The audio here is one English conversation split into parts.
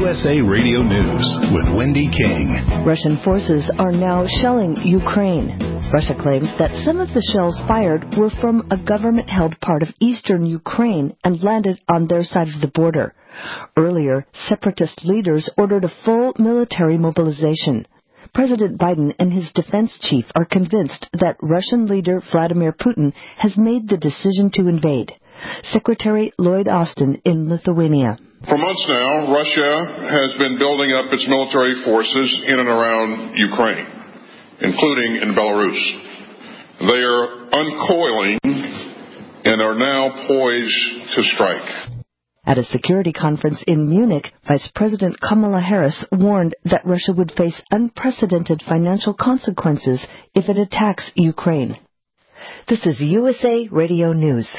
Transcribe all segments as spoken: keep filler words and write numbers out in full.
U S A Radio News with Wendy King. Russian forces are now shelling Ukraine. Russia claims that some of the shells fired were from a government-held part of eastern Ukraine and landed on their side of the border. Earlier, separatist leaders ordered a full military mobilization. President Biden and his defense chief are convinced that Russian leader Vladimir Putin has made the decision to invade. Secretary Lloyd Austin in Lithuania. For months now, Russia has been building up its military forces in and around Ukraine, including in Belarus. They are uncoiling and are now poised to strike. At a security conference in Munich, Vice President Kamala Harris warned that Russia would face unprecedented financial consequences if it attacks Ukraine. This is U S A Radio News.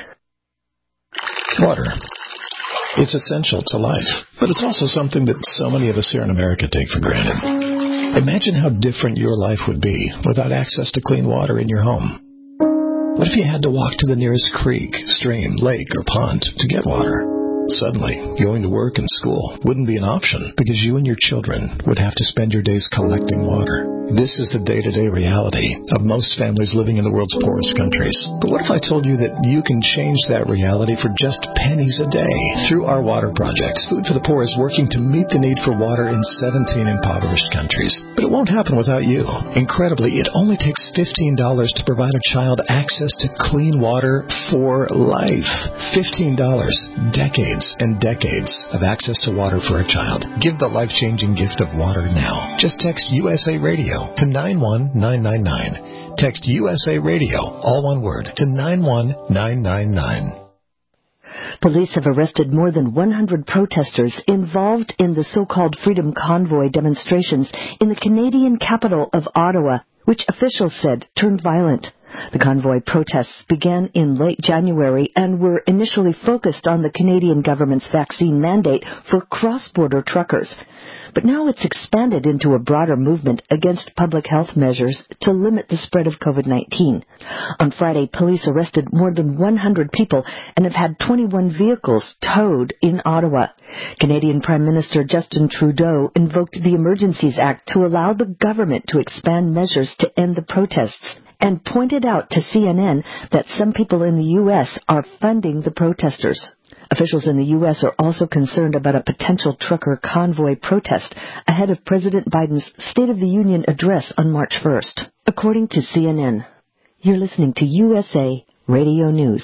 Water. It's essential to life, but it's also something that so many of us here in America take for granted. Imagine how different your life would be without access to clean water in your home. What if you had to walk to the nearest creek, stream, lake, or pond to get water? Suddenly, going to work and school wouldn't be an option because you and your children would have to spend your days collecting water. This is the day-to-day reality of most families living in the world's poorest countries. But what if I told you that you can change that reality for just pennies a day? Through our water project, Food for the Poor is working to meet the need for water in seventeen impoverished countries. But it won't happen without you. Incredibly, it only takes fifteen dollars to provide a child access to clean water for life. fifteen dollars. Decades and decades of access to water for a child. Give the life-changing gift of water now. Just text U S A Radio to nine one nine nine nine. Text U S A Radio, all one word, to nine one nine nine nine. Police have arrested more than one hundred protesters involved in the so-called Freedom Convoy demonstrations in the Canadian capital of Ottawa, which officials said turned violent. The convoy protests began in late January and were initially focused on the Canadian government's vaccine mandate for cross-border truckers. But now it's expanded into a broader movement against public health measures to limit the spread of COVID nineteen. On Friday, police arrested more than one hundred people and have had twenty-one vehicles towed in Ottawa. Canadian Prime Minister Justin Trudeau invoked the Emergencies Act to allow the government to expand measures to end the protests, and pointed out to C N N that some people in the U S are funding the protesters. Officials in the U S are also concerned about a potential trucker convoy protest ahead of President Biden's State of the Union address on March first. According to C N N, you're listening to U S A Radio News.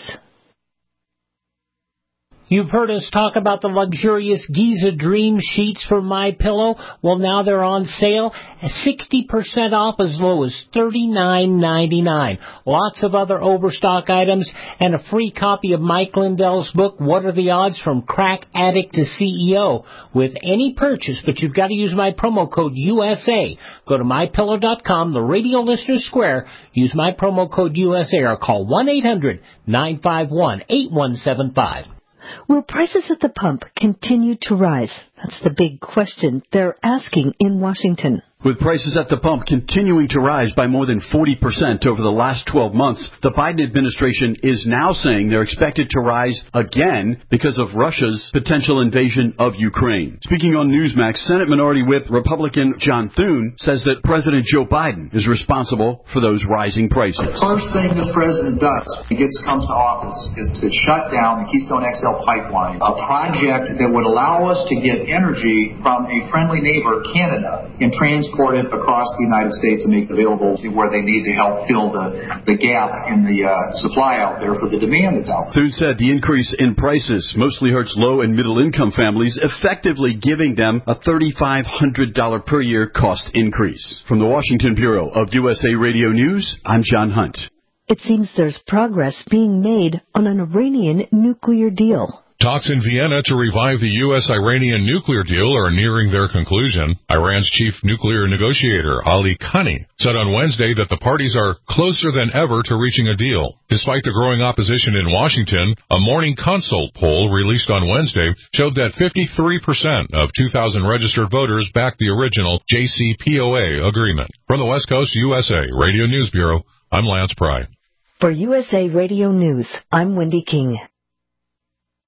You've heard us talk about the luxurious Giza Dream sheets from MyPillow. Well, now they're on sale, sixty percent off, as low as thirty-nine ninety-nine. Lots of other overstock items and a free copy of Mike Lindell's book, What Are the Odds from Crack Addict to C E O, with any purchase, but you've got to use my promo code U S A. Go to my pillow dot com, the Radio Listener Square, use my promo code U S A, or call one eight hundred nine five one eight one seven five. Will prices at the pump continue to rise? That's the big question they're asking in Washington. With prices at the pump continuing to rise by more than forty percent over the last twelve months, the Biden administration is now saying they're expected to rise again because of Russia's potential invasion of Ukraine. Speaking on Newsmax, Senate Minority Whip Republican John Thune says that President Joe Biden is responsible for those rising prices. The first thing this president does when he gets, comes to office is to shut down the Keystone X L pipeline, a project that would allow us to get energy from a friendly neighbor, Canada, and transport it across the United States and make it available where they need to help fill the, the gap in the uh, supply out there for the demand that's out there. Thune said the increase in prices mostly hurts low and middle income families, effectively giving them a three thousand five hundred dollars per year cost increase. From the Washington Bureau of U S A Radio News, I'm John Hunt. It seems there's progress being made on an Iranian nuclear deal. Talks in Vienna to revive the U S Iranian nuclear deal are nearing their conclusion. Iran's chief nuclear negotiator, Ali Khani, said on Wednesday that the parties are closer than ever to reaching a deal. Despite the growing opposition in Washington, a Morning Consult poll released on Wednesday showed that fifty-three percent of two thousand registered voters backed the original J C P O A agreement. From the West Coast U S A Radio News Bureau, I'm Lance Pry. For U S A Radio News, I'm Wendy King.